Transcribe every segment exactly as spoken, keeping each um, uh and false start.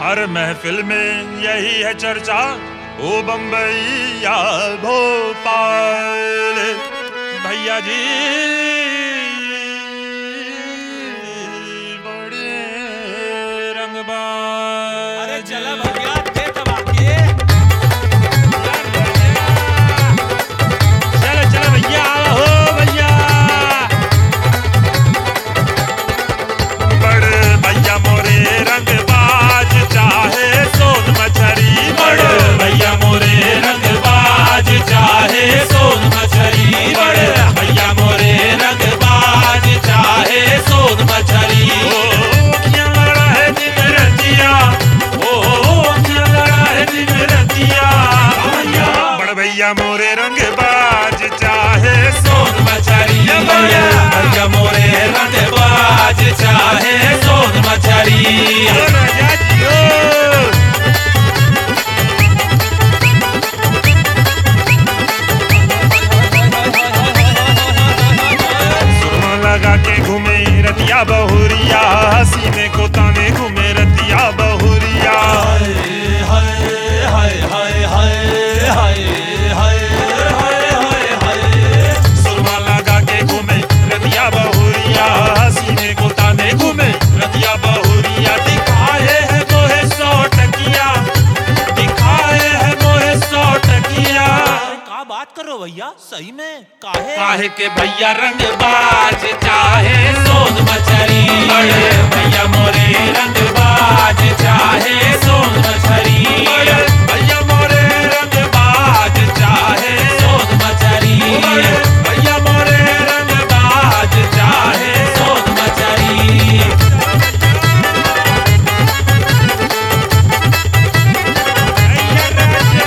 हर महफिल में यही है चर्चा, ओ बम्बई या भोपाल। भैया जी बड़े रंगबाज। अरे चला भैया दे दबा के। चलो चलो भैया हो भैया। बड़े भैया मोरे रंगबाज चाहे सोन मछरी। बड़े भैया मोरे रंगबाज चाहे सोन मछरी। बड़े भैया मोरे रंगबाज चाहे सोन मछरी। ओ क्या लड़ा है दिन रतिया, ओ क्या लड़ा है दिन रतिया। बड़े भैया मोरे रंगबाज चाहे सोन मछरी। बड़े भैया मोरे रंगबाज चाहे सोन मछरी। राजा जियो। सुरमा लगा के घूमे रतिया बहुरिया, सीने को ताने घूमे रतिया बहुरिया। सुरमा लगा के घूमे रतिया बहुरिया, सीने को ताने घूमे रतिया बहुरिया। दिखाए है मोहे सौ टकिया, दिखाए है मोहे सौ टकिया। का बात करो भैया सही में काहे काहे के भैया रंगबाज चाहे सोन मछरी। बड़े भैया मोरे रंगबाज चाहे सोन मछरी। बड़े भैया मोरे रंगबाज चाहे सोन मछरी। बड़े भैया मोरे रंगबाज चाहे सोन मछरी। भैया राजा।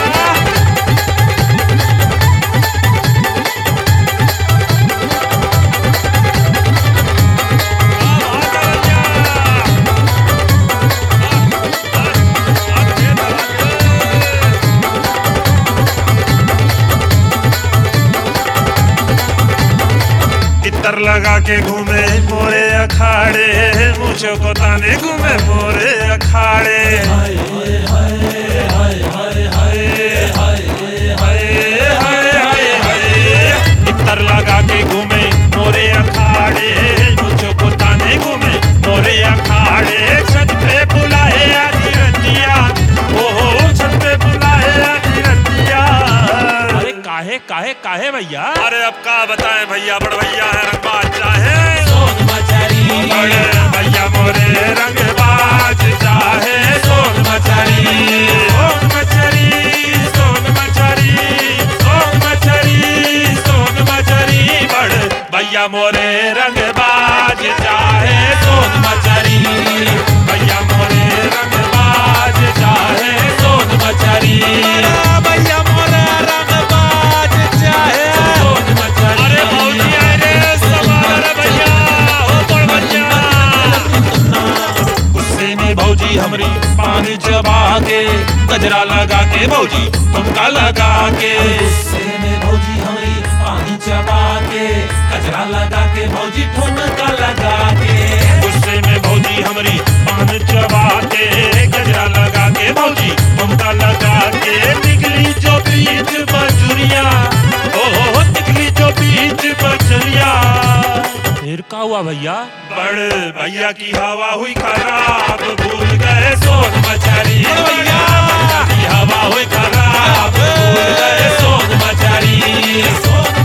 इतर लगा के घूमे मोरे अखाड़े, मुझे को ताने घूमे मोरे अखाड़े। हाय हाय हाय हाय। इतर लगा के घूमे मोरे अखाड़े, मुझे को ताने घूमे मोरे अखाड़े। छत पे बुलाए आधी रतिया, ओ छत पे बुलाए आधी रतिया। अरे काहे काहे काहे भैया अरे अब का बताएं भैया, बड़ भैया है रंगबाज चाहे सोन मछरी। बड़े भैया मोरे रंगबाज चाहे सोन मछरी। सोन मछरी सोन मछरी सोन मछरी सोन मछरी। बड़े भैया मोरे रंगबाज चाहे सोन मछरी। भैया मोरे रंगबाज चाहे सोन मछरी। भैया मोरे रंगबाज चाहे सोन मछरी। अरे भौजी आए रे सवार भैया, ओ बड़ भैया। गुस्से में भौजी हमरी पानी चबा के, गजरा लगा के भौजी तुमका लगा के। गुस्से में भौजी हमारी पानी चबा के, कचरा लगा के भौजी ठुमका लगा के। गुस्से में भौजी हमरी पानी चबा के, गजरा लगा के भौजी तुमका लगा के। निकली जो बीच बजुरिया, ओ निकली जो बीच बजुरिया। फिर का हुआ भैया बड़े भैया की हवा हुई खराब, भूल गए सोन मछरी। भैया की हवा हुई खराब, भूल गए सोन मछरी। सोन